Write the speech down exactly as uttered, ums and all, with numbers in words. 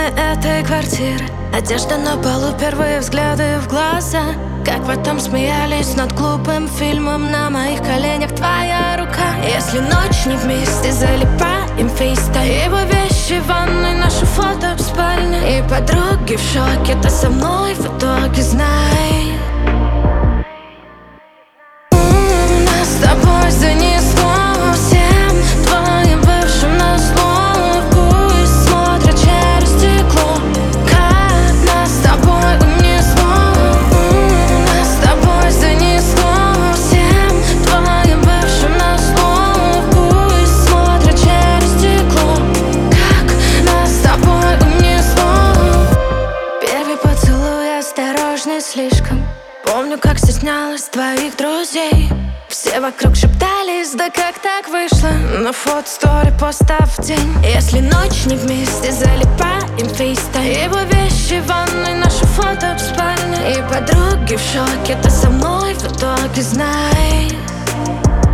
стены этой квартиры, одежда на полу, первые взгляды в глаза. Как потом смеялись над глупым фильмом, на моих коленях твоя рука. Если ночь не вместе, залипаем фейстайм. Его вещи в ванной, наши фото в спальне. И подруги в шоке, ты со мной в итоге знай. М-м, нас с тобой занесло всем твоим бывшим назло. Пусть смотрят через стекло, как нас с тобой унесло. М-м, нас с тобой занесло всем твоим бывшим назло. Пусть смотрят через стекло, как нас с тобой унесло. Первый поцелуй осторожный слишком. Помню, как стеснялась твоих друзей. Все вокруг шептались, да как так вышло. На фото-стори постав в день. Если ночь не вместе, залипаем фейстайм. Его вещи в ванной, наши фото в спальне. И подруги в шоке, ты со мной в итоге знай.